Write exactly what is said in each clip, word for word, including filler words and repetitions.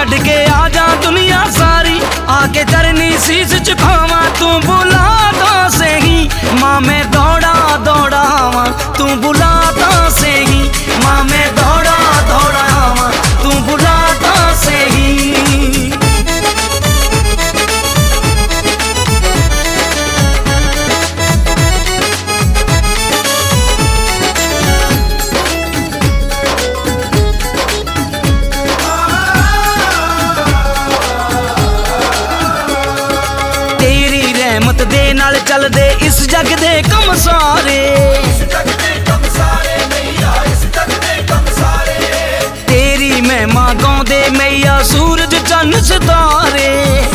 छड़ के आ जा दुनिया सारी, आके चरनी शीश झुकावा। तू बुला तो सही माँ मैं दौड़ा दौड़ा आवा, तू बुला तो सही माँ मैं दौड़ा दौड़ा आवा, तू बुला तो सही। रहमत दे नाल चल दे इस जग दे कम सारे, तेरी महिमा गाउंदे मैया सूरज चन्न सितारे।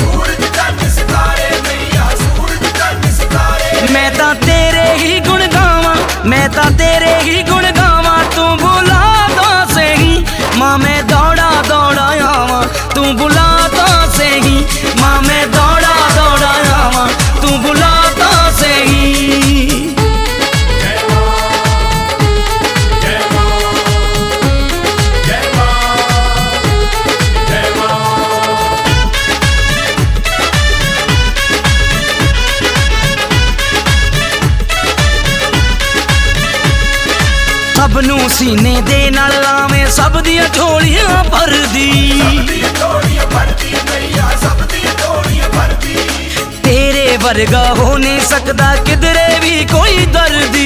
मैं तां तेरे ही गुण गावां, मैं तां तेरे ही गुण गावां। तू बुला तो सही माँ मैं दौड़ा दौड़ा आवां, तू बुला तो सही माँ मैं दौड़ा दौड़ा आवां, तू बुला तो सही। सबनू सीने दे नाल लावे, सब दियां झोलियां भरदी, तेरे वर्गा हो नहीं सकदा किधरे भी कोई दर्दी।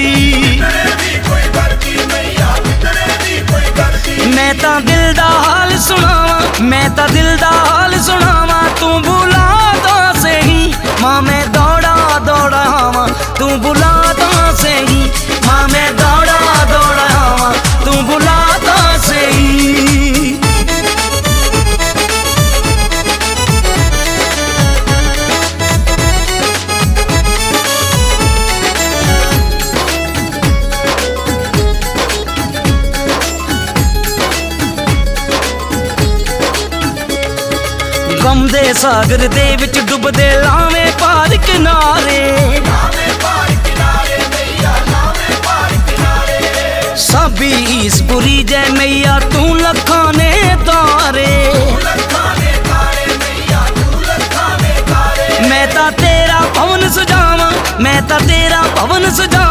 मैं तां दिल दा हाल सुनावा, मैं तां दिल दा हाल सुनावा। तू बुला तो सही माँ मैं दौड़ा दौड़ा आवा, तू बुला तो सही माँ मैं दौड़ा दौड़ा आवा, तू बुला तो सही। गम दे सागर दे विच डुबदे लावे पार किनारे, साबी ईसपुरी जय मैया तू लखां ने तारे। मैं तां तेरा भवन सजावां, मैं तां तेरा भवन सजा